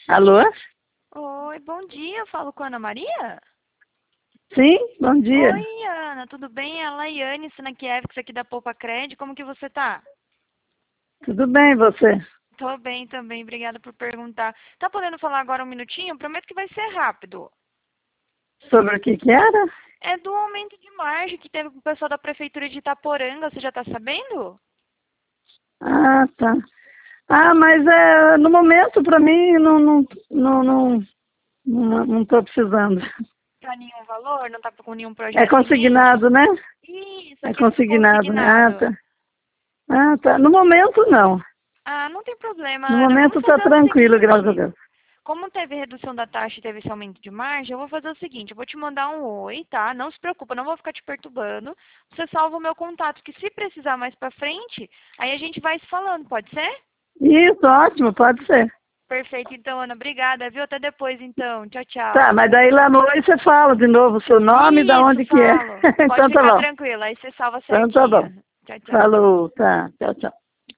Alô? Oi, bom dia. Eu falo com a Ana Maria? Sim, bom dia. Oi, Ana, tudo bem? É a Laiane Sinakiewicz aqui da Poupa Cred. Como que você tá? Tudo bem, você? Tô bem também, obrigada por perguntar. Tá podendo falar agora um minutinho? Prometo que vai ser rápido. Sobre o que era? É do aumento de margem que teve com o pessoal da Prefeitura de Itaporanga, você já tá sabendo? Ah, tá. Ah, mas no momento, para mim, não tô precisando. Pra nenhum valor? Não tá com nenhum É projeto em mente? consignado, né? Isso, É aquele consignado, né? Ah, consignado. tá. Ah, tá. No momento, não. Ah, não tem problema, No Ana. Vamos momento tá fazer o tranquilo, graças a seguinte. Deus. Como teve redução da taxa e teve esse aumento de margem, eu vou fazer o seguinte, eu vou te mandar um oi, tá? Não se preocupa, não vou ficar te perturbando. Você salva o meu contato, que se precisar mais pra frente, aí a gente vai se falando, pode ser? Isso, ótimo, pode ser. Perfeito, então, Ana, obrigada, viu? Até depois, então. Tchau, Tá, tchau. mas daí lá no oi você fala de novo o seu nome e da Isso, onde que é. falo. Pode Então tá ficar bom. tranquila, aí você salva Então tá bom. certinho. Tchau, tchau. Falou, tá. Tchau, tchau.